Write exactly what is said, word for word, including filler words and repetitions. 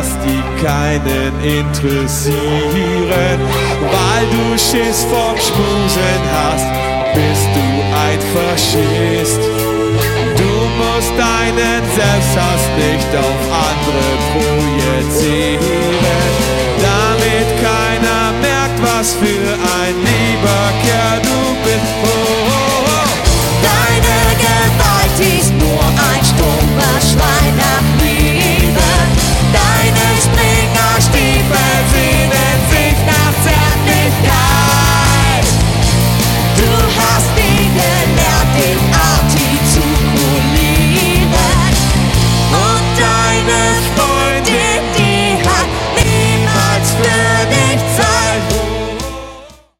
dass die keinen interessieren. Weil du Schiss vom Schmusen hast, bist du ein Faschist. Du musst deinen Selbsthass nicht auf andere projizieren.